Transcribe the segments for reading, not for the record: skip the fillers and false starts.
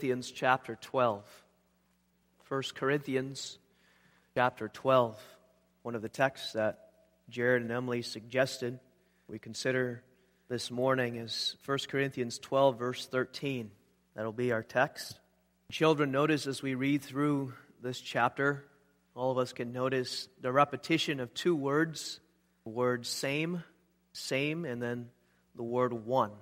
Corinthians chapter 12. 1 Corinthians chapter 12. One of the texts that Jared and Emily suggested we consider this morning is 1 Corinthians 12, verse 13. That'll be our text. Children, notice as we read through this chapter, all of us can notice the repetition of two words. The word same, and then the word one.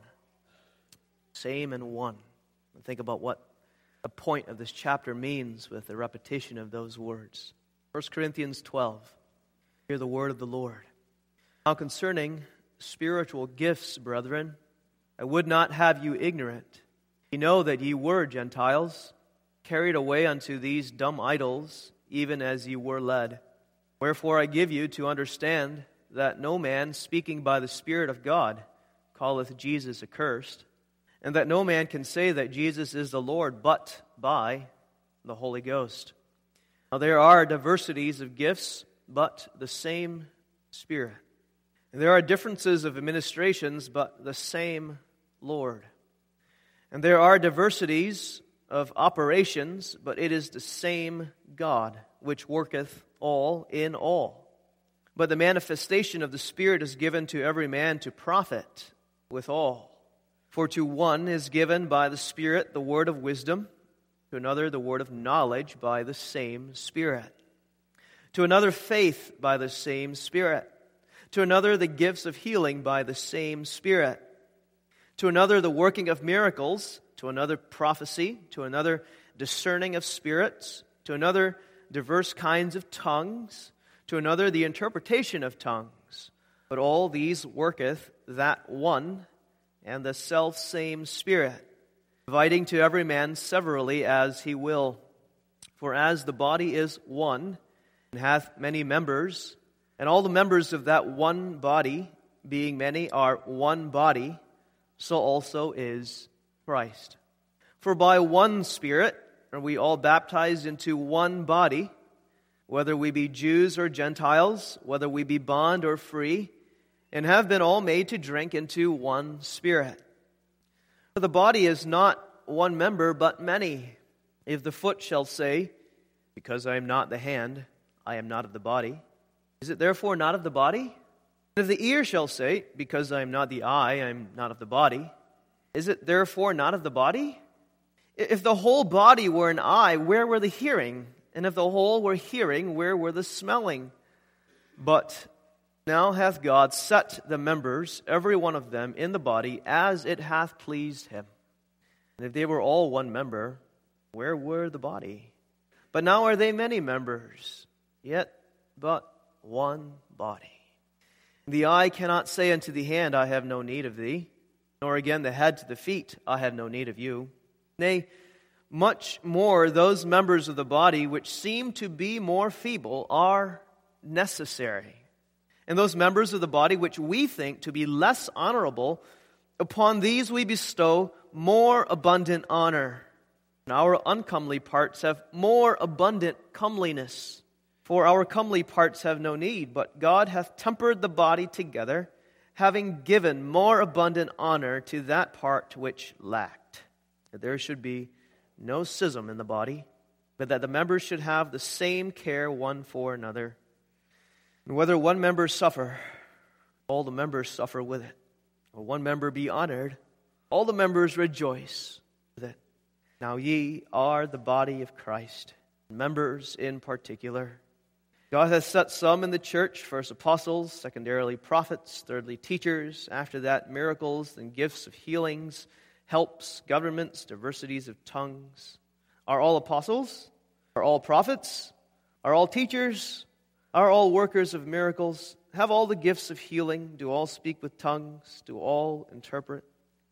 Same and one. And think about what the point of this chapter means with the repetition of those words. 1 Corinthians 12. Hear the word of the Lord. Now concerning spiritual gifts, brethren, I would not have you ignorant. You know that ye were Gentiles, carried away unto these dumb idols, even as ye were led. Wherefore I give you to understand that no man speaking by the Spirit of God calleth Jesus accursed, and that no man can say that Jesus is the Lord but by the Holy Ghost. Now there are diversities of gifts, but the same Spirit. And there are differences of administrations, but the same Lord. And there are diversities of operations, but it is the same God, which worketh all in all. But the manifestation of the Spirit is given to every man to profit withal. For to one is given by the Spirit the word of wisdom, to another the word of knowledge by the same Spirit, to another faith by the same Spirit, to another the gifts of healing by the same Spirit, to another the working of miracles, to another prophecy, to another discerning of spirits, to another diverse kinds of tongues, to another the interpretation of tongues. But all these worketh that one and the selfsame Spirit, dividing to every man severally as he will. For as the body is one, and hath many members, and all the members of that one body, being many, are one body, so also is Christ. For by one Spirit are we all baptized into one body, whether we be Jews or Gentiles, whether we be bond or free, and have been all made to drink into one Spirit. For the body is not one member, but many. If the foot shall say, because I am not the hand, I am not of the body, is it therefore not of the body? And if the ear shall say, because I am not the eye, I am not of the body, is it therefore not of the body? If the whole body were an eye, where were the hearing? And if the whole were hearing, where were the smelling? But now hath God set the members, every one of them, in the body, as it hath pleased him. And if they were all one member, where were the body? But now are they many members, yet but one body. The eye cannot say unto the hand, I have no need of thee, nor again the head to the feet, I have no need of you. Nay, much more those members of the body which seem to be more feeble are necessary. And those members of the body which we think to be less honorable, upon these we bestow more abundant honor. And our uncomely parts have more abundant comeliness. For our comely parts have no need, but God hath tempered the body together, having given more abundant honor to that part which lacked. That there should be no schism in the body, but that the members should have the same care one for another. And whether one member suffer, all the members suffer with it. Or one member be honored, all the members rejoice with it. Now ye are the body of Christ, members in particular. God hath set some in the church, first apostles, secondarily prophets, thirdly teachers, after that miracles and gifts of healings, helps, governments, diversities of tongues. Are all apostles? Are all prophets? Are all teachers? Are all workers of miracles? Have all the gifts of healing? Do all speak with tongues? Do all interpret?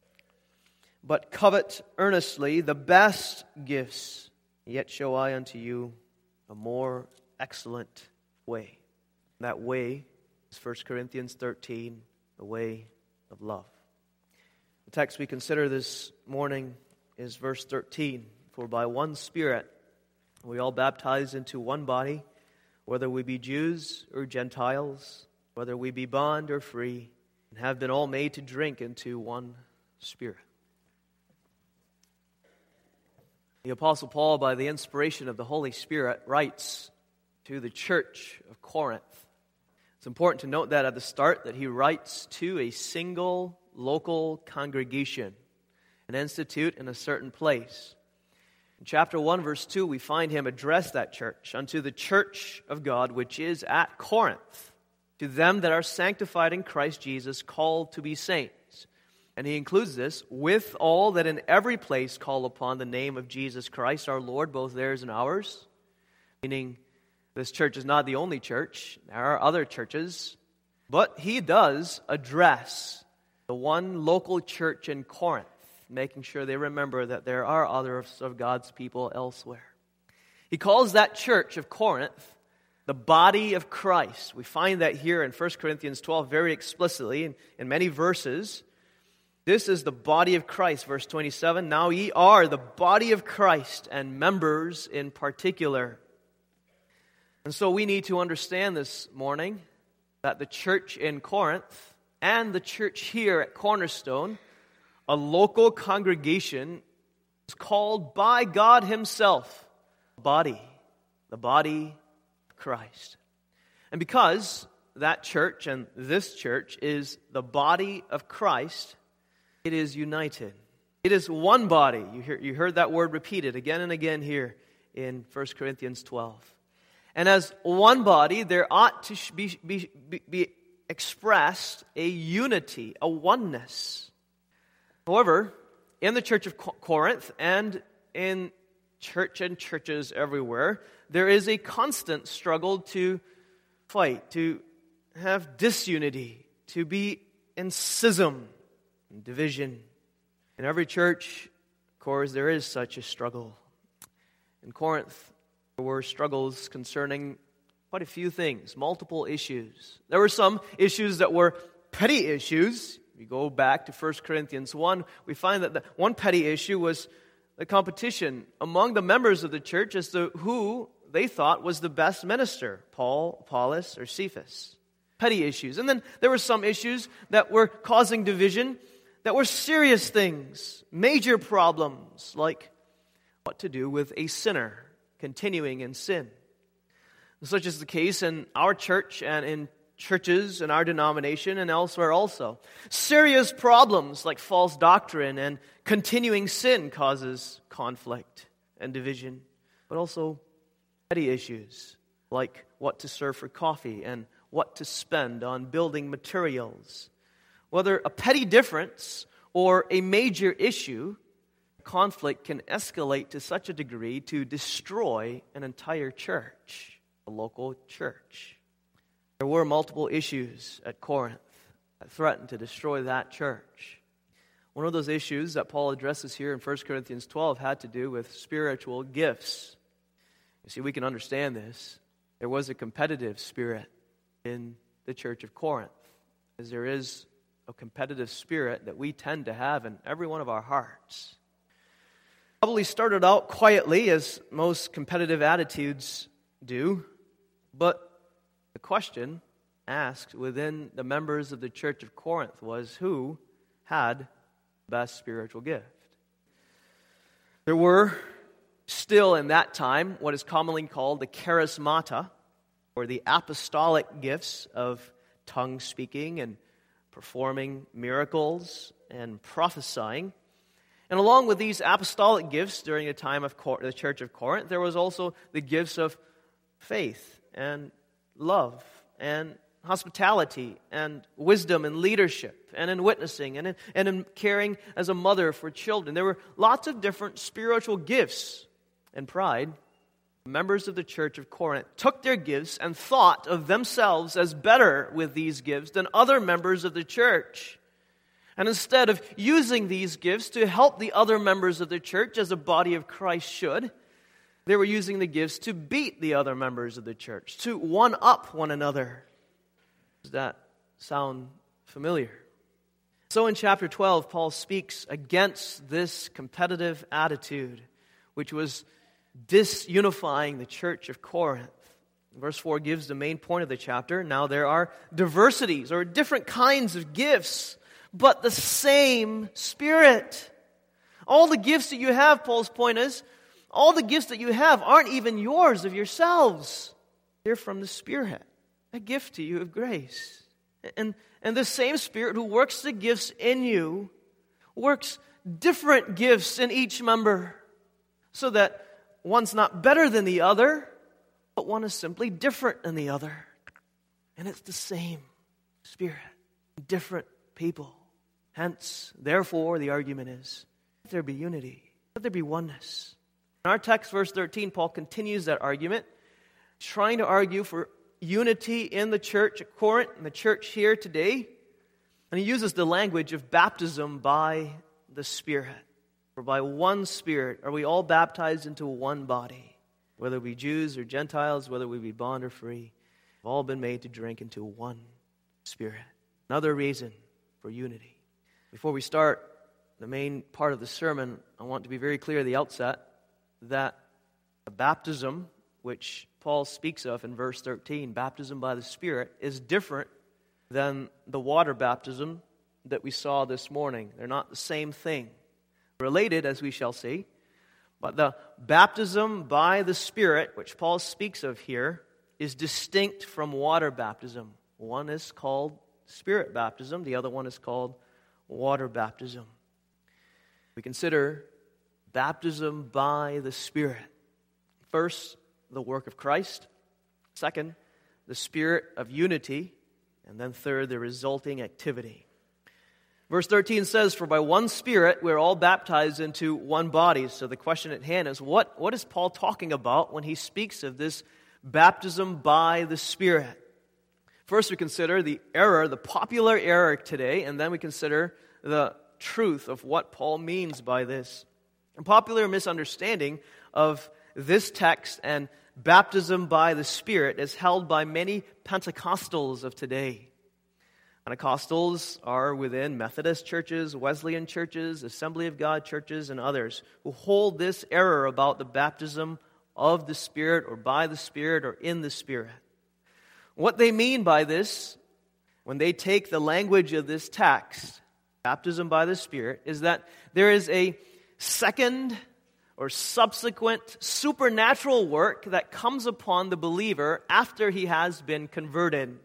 But covet earnestly the best gifts, yet show I unto you a more excellent way. That way is 1 Corinthians 13, the way of love. The text we consider this morning is verse 13. For by one Spirit we all baptized into one body, whether we be Jews or Gentiles, whether we be bond or free, and have been all made to drink into one Spirit. The Apostle Paul, by the inspiration of the Holy Spirit, writes to the church of Corinth. It's important to note that at the start that he writes to a single local congregation, an institute in a certain place. In chapter 1, verse 2, we find him address that church, unto the church of God which is at Corinth, to them that are sanctified in Christ Jesus, called to be saints. And he includes this, with all that in every place call upon the name of Jesus Christ our Lord, both theirs and ours. Meaning, this church is not the only church. There are other churches. But he does address the one local church in Corinth, making sure they remember that there are others of God's people elsewhere. He calls that church of Corinth the body of Christ. We find that here in 1 Corinthians 12 very explicitly in many verses. This is the body of Christ, verse 27. Now ye are the body of Christ, and members in particular. And so we need to understand this morning that the church in Corinth and the church here at Cornerstone, a local congregation, is called by God Himself the body of Christ. And because that church and this church is the body of Christ, it is united. It is one body. You heard that word repeated again and again here in 1 Corinthians 12. And as one body, there ought to be expressed a unity, a oneness. However, in the church of Corinth and in churches everywhere, there is a constant struggle to fight, to have disunity, to be in schism and division. In every church, of course, there is such a struggle. In Corinth, there were struggles concerning quite a few things, multiple issues. There were some issues that were petty issues. We go back to 1 Corinthians 1, we find that the one petty issue was the competition among the members of the church as to who they thought was the best minister, Paul, Apollos, or Cephas. Petty issues. And then there were some issues that were causing division that were serious things, major problems, like what to do with a sinner continuing in sin. Such is the case in our church and in churches in our denomination and elsewhere also. Serious problems like false doctrine and continuing sin causes conflict and division, but also petty issues like what to serve for coffee and what to spend on building materials. Whether a petty difference or a major issue, conflict can escalate to such a degree to destroy an entire church, a local church. There were multiple issues at Corinth that threatened to destroy that church. One of those issues that Paul addresses here in 1 Corinthians 12 had to do with spiritual gifts. You see, we can understand this. There was a competitive spirit in the church of Corinth, as there is a competitive spirit that we tend to have in every one of our hearts. Probably started out quietly, as most competitive attitudes do, but the question asked within the members of the church of Corinth was, who had the best spiritual gift? There were still in that time what is commonly called the charismata, or the apostolic gifts of tongue speaking and performing miracles and prophesying. And along with these apostolic gifts during the time of the church of Corinth, there was also the gifts of faith and love and hospitality and wisdom and leadership and in witnessing and in caring as a mother for children. There were lots of different spiritual gifts. And pride, members of the church of Corinth took their gifts and thought of themselves as better with these gifts than other members of the church. And instead of using these gifts to help the other members of the church as a body of Christ should, they were using the gifts to beat the other members of the church, to one-up one another. Does that sound familiar? So in chapter 12, Paul speaks against this competitive attitude, which was disunifying the church of Corinth. Verse 4 gives the main point of the chapter. Now there are diversities or different kinds of gifts, but the same Spirit. All the gifts that you have, Paul's point is, all the gifts that you have aren't even yours of yourselves. They're from the Spirit, a gift to you of grace. And the same Spirit who works the gifts in you works different gifts in each member, so that one's not better than the other, but one is simply different than the other. And it's the same Spirit, different people. Hence, therefore, the argument is, let there be unity, let there be oneness. In our text, verse 13, Paul continues that argument, trying to argue for unity in the church at Corinth and the church here today. And he uses the language of baptism by the Spirit. For by one Spirit are we all baptized into one body, whether we be Jews or Gentiles, whether we be bond or free. We've all been made to drink into one Spirit. Another reason for unity. Before we start the main part of the sermon, I want to be very clear at the outset that the baptism, which Paul speaks of in verse 13, baptism by the Spirit, is different than the water baptism that we saw this morning. They're not the same thing. Related, as we shall see, but the baptism by the Spirit, which Paul speaks of here, is distinct from water baptism. One is called Spirit baptism, the other one is called water baptism. We consider baptism by the Spirit. First, the work of Christ. Second, the spirit of unity. And then third, the resulting activity. Verse 13 says, for by one Spirit we're all baptized into one body. So the question at hand is, what is Paul talking about when he speaks of this baptism by the Spirit? First we consider the error, the popular error today, and then we consider the truth of what Paul means by this. A popular misunderstanding of this text and baptism by the Spirit is held by many Pentecostals of today. Pentecostals are within Methodist churches, Wesleyan churches, Assembly of God churches, and others who hold this error about the baptism of the Spirit or by the Spirit or in the Spirit. What they mean by this, when they take the language of this text, baptism by the Spirit, is that there is a second or subsequent supernatural work that comes upon the believer after he has been converted.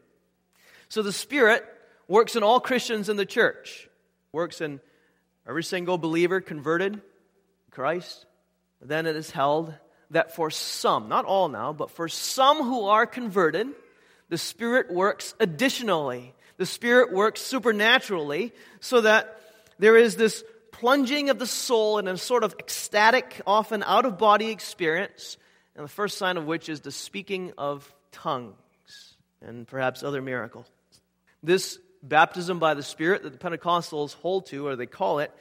So the Spirit works in all Christians in the church, works in every single believer converted to Christ. Then it is held that for some, not all now, but for some who are converted, the Spirit works additionally. The Spirit works supernaturally so that there is this plunging of the soul in a sort of ecstatic, often out-of-body experience, and the first sign of which is the speaking of tongues and perhaps other miracles. This baptism by the Spirit that the Pentecostals hold to, or they call it,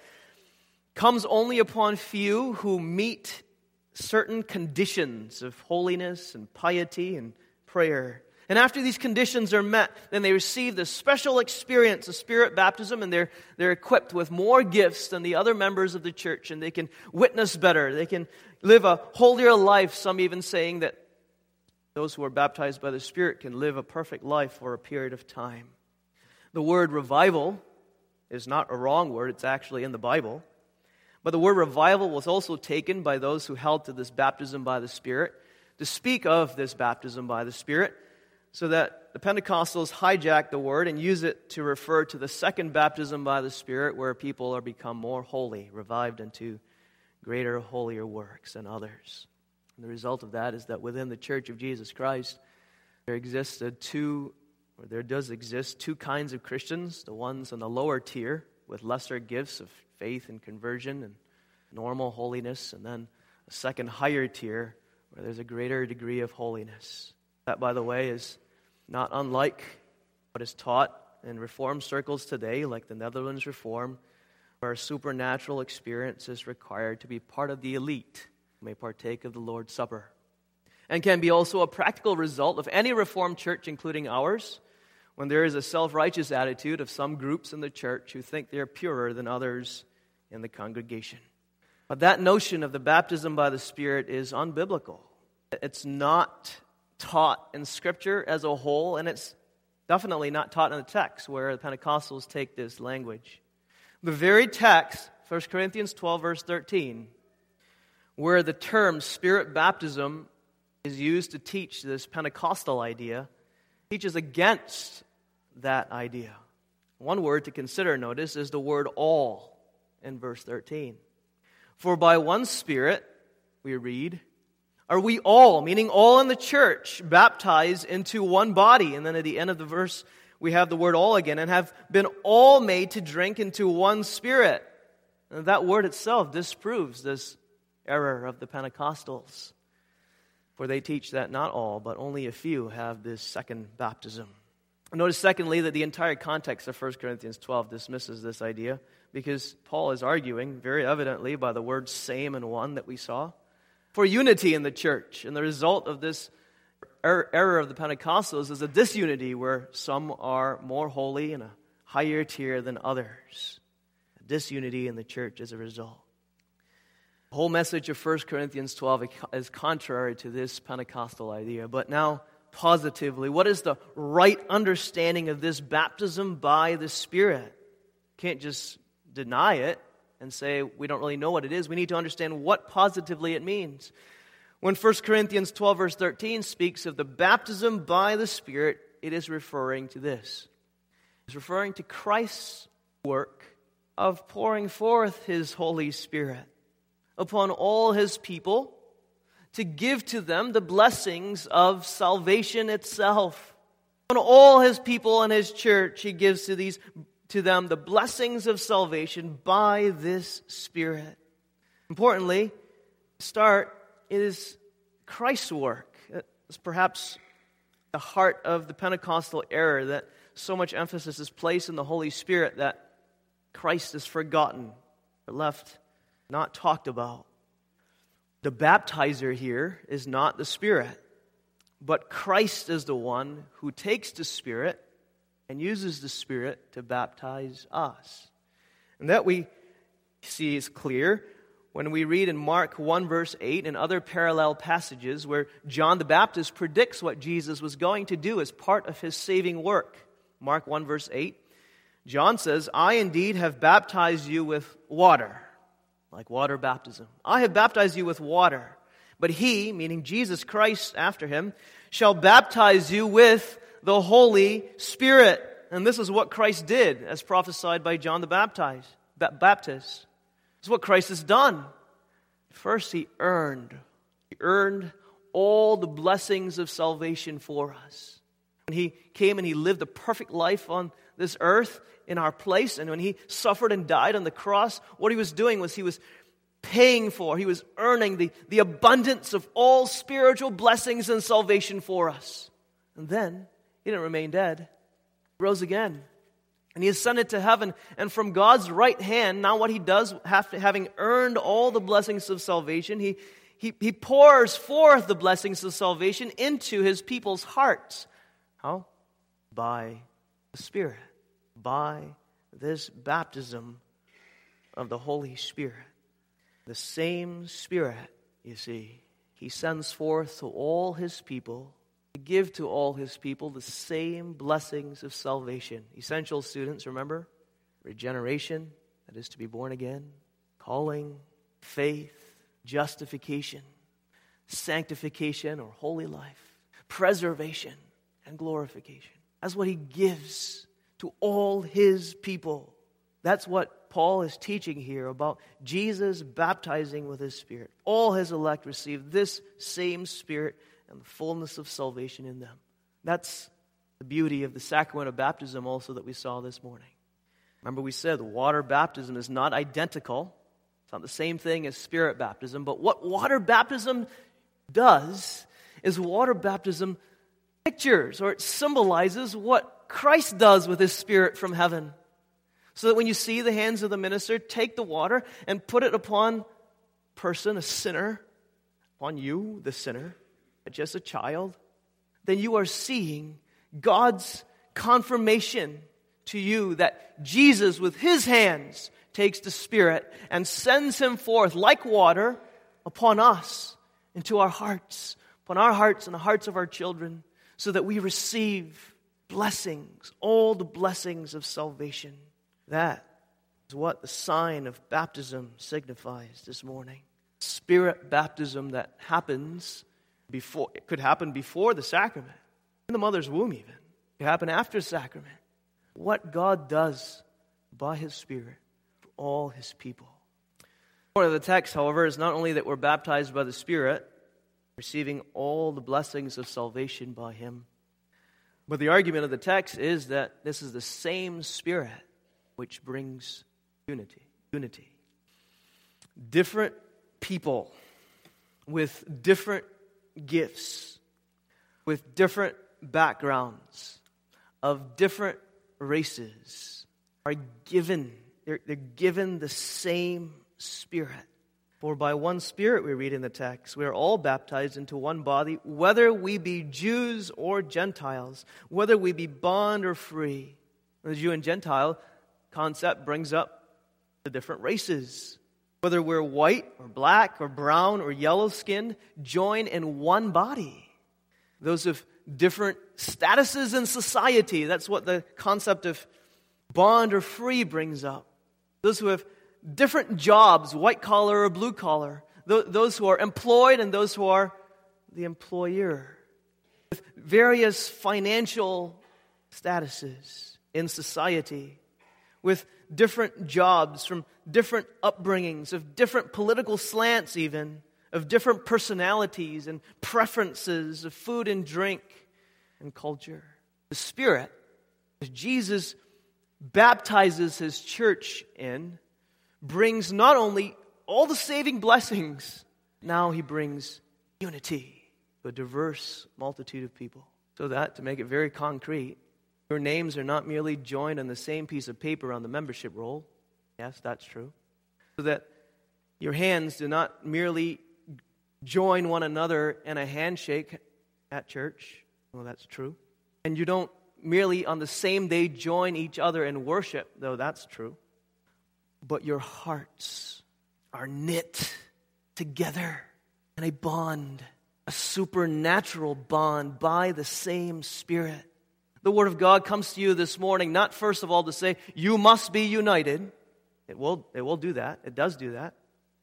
comes only upon few who meet certain conditions of holiness and piety and prayer. And after these conditions are met, then they receive this special experience of Spirit baptism, and they're equipped with more gifts than the other members of the church, and they can witness better. They can live a holier life, some even saying that those who are baptized by the Spirit can live a perfect life for a period of time. The word revival is not a wrong word, it's actually in the Bible. But the word revival was also taken by those who held to this baptism by the Spirit to speak of this baptism by the Spirit, so that the Pentecostals hijack the word and use it to refer to the second baptism by the Spirit, where people are become more holy, revived into greater, holier works than others. And the result of that is that within the Church of Jesus Christ, there does exist two kinds of Christians, the ones on the lower tier with lesser gifts of faith and conversion and normal holiness, and then a second higher tier where there's a greater degree of holiness. That, by the way, is not unlike what is taught in Reformed circles today, like the Netherlands Reform, where a supernatural experience is required to be part of the elite who may partake of the Lord's Supper, and can be also a practical result of any Reformed church, including ours, when there is a self-righteous attitude of some groups in the church who think they're purer than others in the congregation. But that notion of the baptism by the Spirit is unbiblical. It's not taught in Scripture as a whole, and it's definitely not taught in the text where the Pentecostals take this language. The very text, 1 Corinthians 12, verse 13, where the term Spirit baptism is used to teach this Pentecostal idea, teaches against that idea. One word to consider, notice, is the word all in verse 13. For by one Spirit, we read, are we all, meaning all in the church, baptized into one body? And then at the end of the verse, we have the word all again, and have been all made to drink into one Spirit. And that word itself disproves this error of the Pentecostals, for they teach that not all, but only a few have this second baptism. Notice, secondly, that the entire context of 1 Corinthians 12 dismisses this idea, because Paul is arguing, very evidently, by the words same and one that we saw, for unity in the church. And the result of this error of the Pentecostals is a disunity where some are more holy in a higher tier than others. A disunity in the church as a result. The whole message of 1 Corinthians 12 is contrary to this Pentecostal idea. But now, positively, what is the right understanding of this baptism by the Spirit? Can't just deny it and say we don't really know what it is. We need to understand what positively it means. When 1 Corinthians 12 verse 13 speaks of the baptism by the Spirit, it is referring to this. It's referring to Christ's work of pouring forth His Holy Spirit upon all His people to give to them the blessings of salvation itself. On all His people and His church, He gives to them the blessings of salvation by this Spirit. Importantly, it is Christ's work. It's perhaps the heart of the Pentecostal error, that so much emphasis is placed in the Holy Spirit that Christ is forgotten or left not talked about. The baptizer here is not the Spirit, but Christ is the one who takes the Spirit and uses the Spirit to baptize us. And that we see is clear when we read in Mark 1 verse 8 and other parallel passages where John the Baptist predicts what Jesus was going to do as part of His saving work. Mark 1 verse 8, John says, I indeed have baptized you with water, like water baptism. I have baptized you with water, but He, meaning Jesus Christ after Him, shall baptize you with the Holy Spirit. And this is what Christ did, as prophesied by John the Baptist. This is what Christ has done. First, He earned all the blessings of salvation for us. When He came and He lived a perfect life on this earth in our place, and when He suffered and died on the cross, what He was doing was He was paying for, He was earning the abundance of all spiritual blessings and salvation for us. And then, He didn't remain dead. He rose again. And He ascended to heaven. And from God's right hand, now what He does, having earned all the blessings of salvation, He pours forth the blessings of salvation into His people's hearts. How? By the Spirit. By this baptism of the Holy Spirit. The same Spirit, you see, He sends forth to all His people, to give to all His people the same blessings of salvation. Essential students, remember? Regeneration, that is to be born again. Calling, faith, justification, sanctification or holy life, preservation, and glorification. That's what He gives to all His people. That's what Paul is teaching here about Jesus baptizing with His Spirit. All His elect receive this same Spirit and the fullness of salvation in them. That's the beauty of the sacrament of baptism also that we saw this morning. Remember we said water baptism is not identical. It's not the same thing as Spirit baptism. But what water baptism does is water baptism pictures or it symbolizes what Christ does with His Spirit from heaven. So that when you see the hands of the minister take the water and put it upon a person, a sinner, upon you, the sinner, just a child, then you are seeing God's confirmation to you that Jesus with His hands takes the Spirit and sends Him forth like water upon us, into our hearts, upon our hearts and the hearts of our children, so that we receive blessings, all the blessings of salvation. That is what the sign of baptism signifies this morning. Spirit baptism that happens before, it could happen before the sacrament, in the mother's womb even. It could happen after sacrament. What God does by His Spirit for all His people. Part of the text, however, is not only that we're baptized by the Spirit, receiving all the blessings of salvation by Him, but the argument of the text is that this is the same Spirit which brings unity. Different people with different gifts, with different backgrounds, of different races, are given, they're given the same Spirit. For by one Spirit, we read in the text, we are all baptized into one body, whether we be Jews or Gentiles, whether we be bond or free. The Jew and Gentile concept brings up the different races. Whether we're white or black or brown or yellow-skinned, join in one body. Those of different statuses in society, that's what the concept of bond or free brings up. Those who have different jobs, white collar or blue collar. Those who are employed and those who are the employer. With various financial statuses in society. With different jobs, from different upbringings, of different political slants even, of different personalities and preferences of food and drink and culture. The Spirit, as Jesus baptizes His church in, brings not only all the saving blessings, now He brings unity to a diverse multitude of people. So that, to make it very concrete, your names are not merely joined on the same piece of paper on the membership roll. Yes, that's true. So that your hands do not merely join one another in a handshake at church. Well, that's true. And you don't merely on the same day join each other in worship, though that's true. But your hearts are knit together in a bond, a supernatural bond by the same Spirit. The Word of God comes to you this morning, not first of all to say, you must be united. It will do that. It does do that.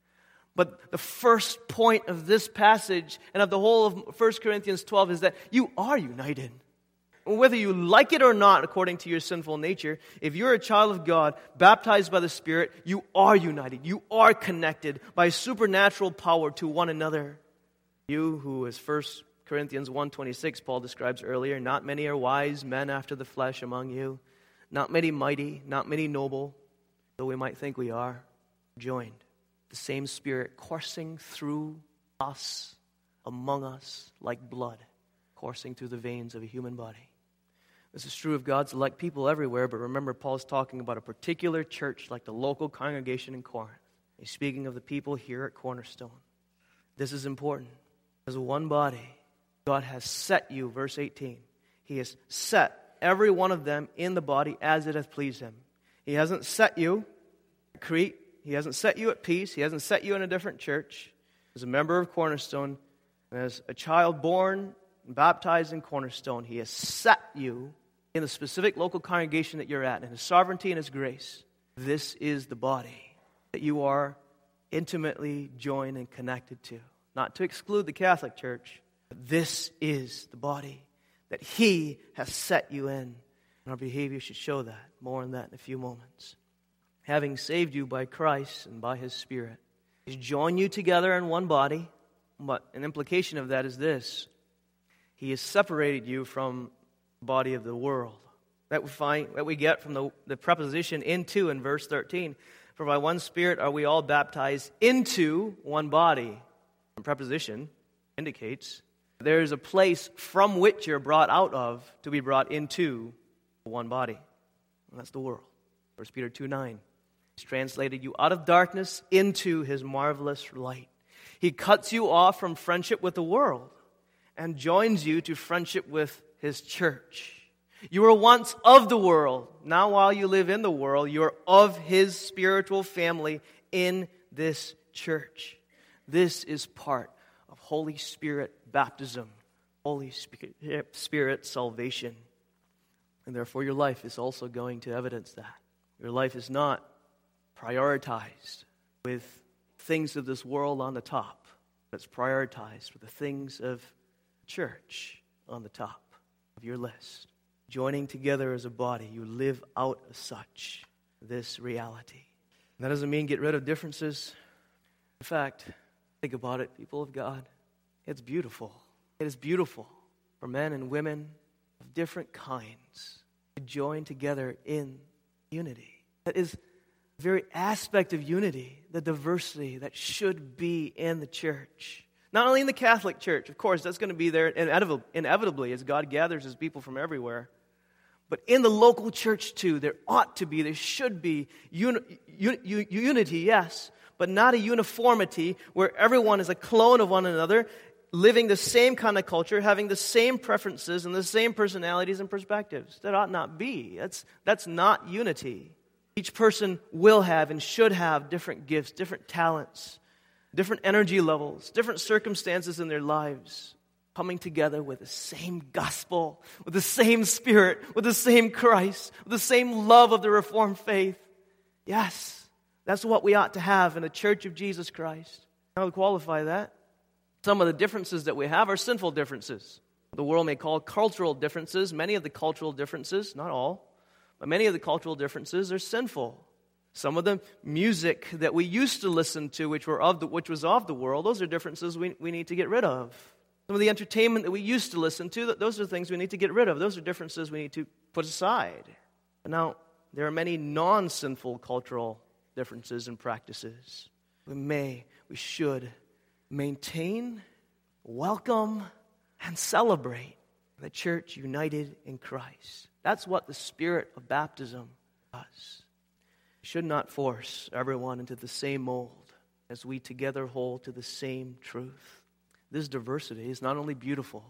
But the first point of this passage and of the whole of 1 Corinthians 12 is that you are united. Whether you like it or not, according to your sinful nature, if you're a child of God, baptized by the Spirit, you are united. You are connected by supernatural power to one another. You who, as 1 Corinthians 1:26, Paul describes earlier, not many are wise men after the flesh among you, not many mighty, not many noble, though we might think we are, joined. The same Spirit coursing through us, among us, like blood, coursing through the veins of a human body. This is true of God's elect people everywhere, but remember, Paul's talking about a particular church like the local congregation in Corinth. He's speaking of the people here at Cornerstone. This is important. As one body, God has set you, verse 18. He has set every one of them in the body as it hath pleased Him. He hasn't set you at Crete. He hasn't set you at Peace. He hasn't set you in a different church. As a member of Cornerstone, and as a child born and baptized in Cornerstone, He has set you in the specific local congregation that you're at, in His sovereignty and His grace. This is the body that you are intimately joined and connected to. Not to exclude the Catholic Church, but this is the body that He has set you in. And our behavior should show that. More on that in a few moments. Having saved you by Christ and by His Spirit, He's joined you together in one body. But an implication of that is this: He has separated you from the body of the world. That we get from the preposition into in verse 13. For by one Spirit are we all baptized into one body. The preposition indicates there is a place from which you're brought out of to be brought into one body. And that's the world. 1 Peter 2:9. He's translated you out of darkness into His marvelous light. He cuts you off from friendship with the world and joins you to friendship with His church. You were once of the world. Now while you live in the world, you are of His spiritual family in this church. This is part of Holy Spirit baptism, Holy Spirit salvation. And therefore your life is also going to evidence that. Your life is not prioritized with things of this world on the top. It's prioritized with the things of church on the top of your list. Joining together as a body, you live out as such this reality. And that doesn't mean get rid of differences. In fact, think about it, people of God. It's beautiful. It is beautiful for men and women of different kinds to join together in unity. That is the very aspect of unity, the diversity that should be in the church. Not only in the Catholic Church, of course, that's going to be there inevitably as God gathers His people from everywhere. But in the local church too, there should be unity, yes, but not a uniformity where everyone is a clone of one another, living the same kind of culture, having the same preferences and the same personalities and perspectives. That ought not be. That's not unity. Each person will have and should have different gifts, different talents, different energy levels, different circumstances in their lives, coming together with the same gospel, with the same Spirit, with the same Christ, with the same love of the Reformed faith. Yes, that's what we ought to have in the Church of Jesus Christ. How to qualify that? Some of the differences that we have are sinful differences. The world may call cultural differences. Many of the cultural differences, not all, but many of the cultural differences are sinful. Some of the music that we used to listen to, which was of the world, those are differences we need to get rid of. Some of the entertainment that we used to listen to, those are things we need to get rid of. Those are differences we need to put aside. But now, there are many non-sinful cultural differences and practices. We should maintain, welcome, and celebrate the church united in Christ. That's what the Spirit of baptism does. We should not force everyone into the same mold as we together hold to the same truth. This diversity is not only beautiful,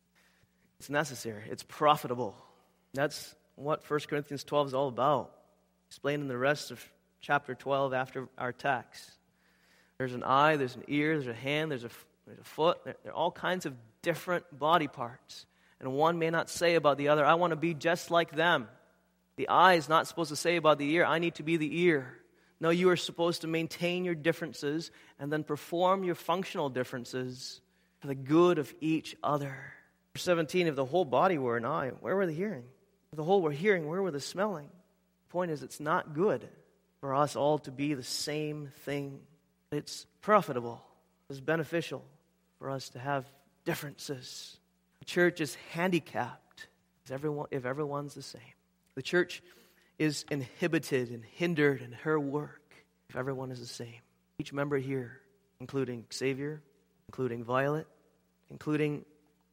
it's necessary, it's profitable. That's what 1 Corinthians 12 is all about. Explained in the rest of chapter 12 after our text. There's an eye, there's an ear, there's a hand, there's a foot. There are all kinds of different body parts. And one may not say about the other, I want to be just like them. The eye is not supposed to say about the ear, I need to be the ear. No, you are supposed to maintain your differences and then perform your functional differences for the good of each other. Verse 17, if the whole body were an eye, where were the hearing? If the whole were hearing, where were the smelling? The point is, it's not good for us all to be the same thing. It's profitable, it's beneficial for us to have differences. The church is handicapped if everyone's the same. The church is inhibited and hindered in her work if everyone is the same. Each member here, including Xavier, including Violet, including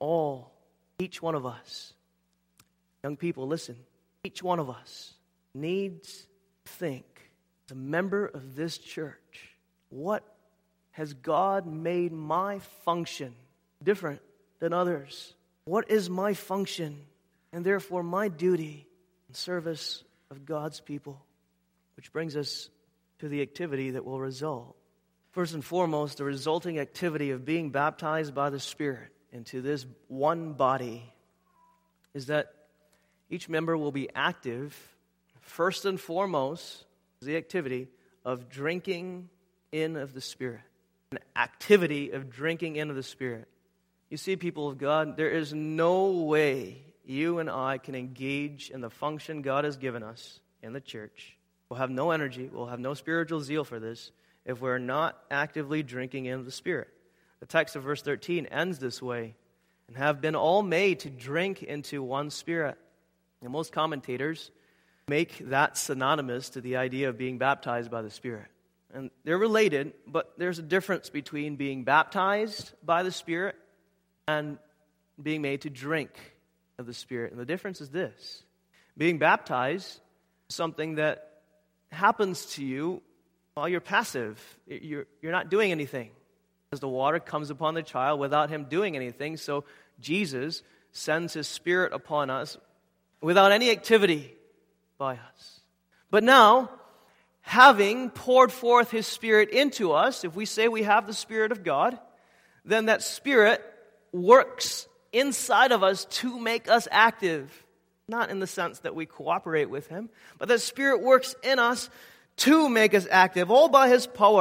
each one of us. Young people, listen. Each one of us needs to think, as a member of this church, what has God made my function different than others? What is my function and therefore my duty in service of God's people? Which brings us to the activity that will result. First and foremost, the resulting activity of being baptized by the Spirit into this one body is that each member will be active, first and foremost, the activity of drinking in of the Spirit. An activity of drinking in of the Spirit. You see, people of God, there is no way you and I can engage in the function God has given us in the church. We'll have no energy, we'll have no spiritual zeal for this if we're not actively drinking in the Spirit. The text of verse 13 ends this way, and have been all made to drink into one Spirit. And most commentators make that synonymous to the idea of being baptized by the Spirit. And they're related, but there's a difference between being baptized by the Spirit and being made to drink of the Spirit. And the difference is this. Being baptized is something that happens to you while you're passive. You're not doing anything. As the water comes upon the child without him doing anything, so Jesus sends His Spirit upon us without any activity by us. But now, having poured forth His Spirit into us, if we say we have the Spirit of God, then that Spirit works inside of us to make us active. Not in the sense that we cooperate with Him, but that Spirit works in us to make us active, all by His power.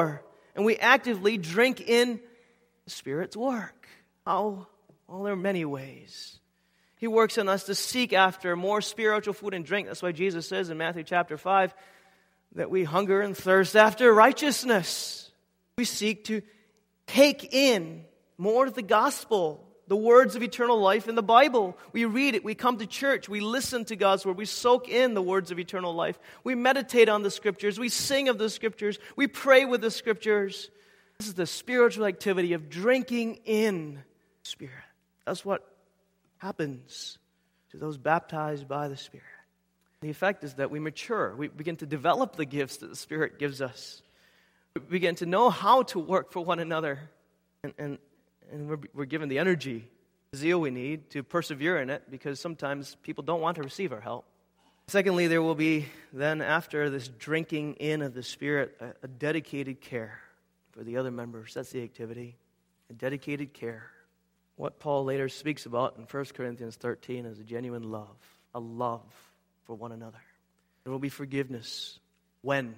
and we actively drink in the Spirit's work. How? Well, there are many ways. He works in us to seek after more spiritual food and drink. That's why Jesus says in Matthew chapter 5 that we hunger and thirst after righteousness. We seek to take in more of the gospel, the words of eternal life in the Bible. We read it, we come to church, we listen to God's word, we soak in the words of eternal life. We meditate on the scriptures, we sing of the scriptures, we pray with the scriptures. This is the spiritual activity of drinking in Spirit. That's what happens to those baptized by the Spirit. The effect is that we mature. We begin to develop the gifts that the Spirit gives us. We begin to know how to work for one another. And we're given the energy, the zeal we need to persevere in it, because sometimes people don't want to receive our help. Secondly, there will be then, after this drinking in of the Spirit, a dedicated care for the other members. That's the activity. A dedicated care. What Paul later speaks about in 1 Corinthians 13 is a genuine love, a love for one another. There will be forgiveness when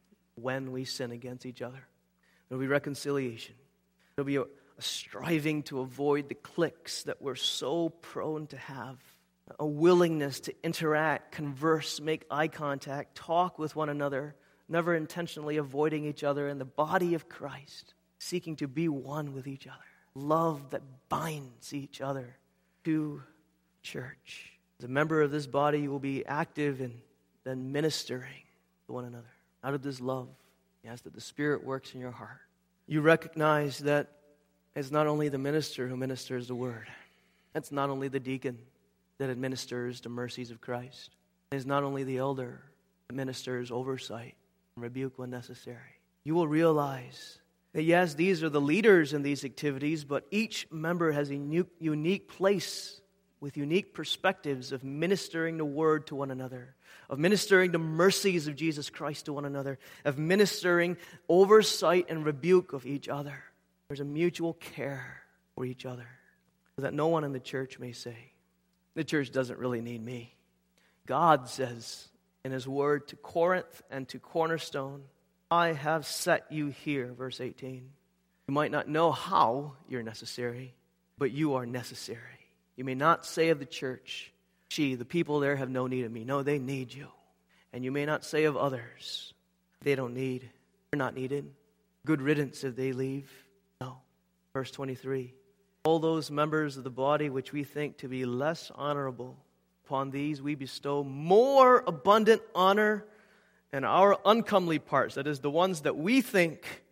we sin against each other. There will be reconciliation. There will be a striving to avoid the cliques that we're so prone to have. A willingness to interact, converse, make eye contact, talk with one another, never intentionally avoiding each other in the body of Christ, seeking to be one with each other. Love that binds each other to church. As a member of this body, you will be active in then ministering to one another. Out of this love, you ask that the Spirit works in your heart. You recognize that it's not only the minister who ministers the word. It's not only the deacon that administers the mercies of Christ. It's not only the elder that ministers oversight and rebuke when necessary. You will realize that yes, these are the leaders in these activities, but each member has a unique place with unique perspectives of ministering the word to one another, of ministering the mercies of Jesus Christ to one another, of ministering oversight and rebuke of each other. There's a mutual care for each other, so that no one in the church may say, the church doesn't really need me. God says in His word to Corinth and to Cornerstone, I have set you here, verse 18. You might not know how you're necessary, but you are necessary. You may not say of the church, the people there have no need of me. No, they need you. And you may not say of others, they're not needed. Good riddance if they leave. No. Verse 23. All those members of the body which we think to be less honorable, upon these we bestow more abundant honor, and our uncomely parts, that is, the ones that we think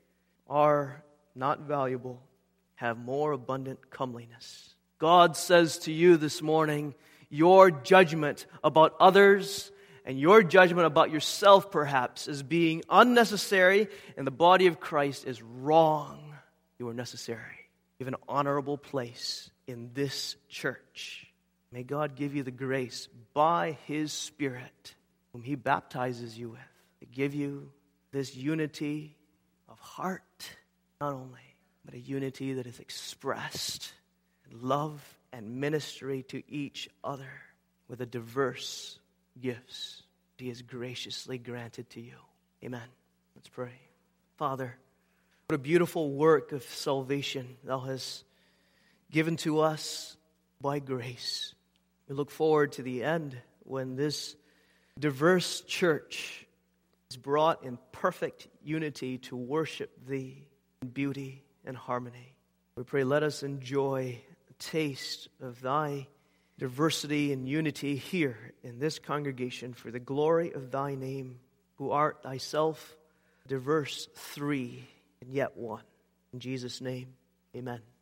are not valuable, have more abundant comeliness. God says to you this morning, your judgment about others and your judgment about yourself perhaps as being unnecessary in the body of Christ is wrong. You are necessary. You have an honorable place in this church. May God give you the grace by His Spirit, whom He baptizes you with, to give you this unity of heart, not only, but a unity that is expressed in love and ministry to each other with the diverse gifts He has graciously granted to you. Amen. Let's pray. Father, what a beautiful work of salvation Thou hast given to us by grace. We look forward to the end when this diverse church is brought in perfect unity to worship Thee in beauty and harmony. We pray, let us enjoy a taste of Thy diversity and unity here in this congregation for the glory of Thy name, who art Thyself diverse, three, and yet one. In Jesus' name, amen.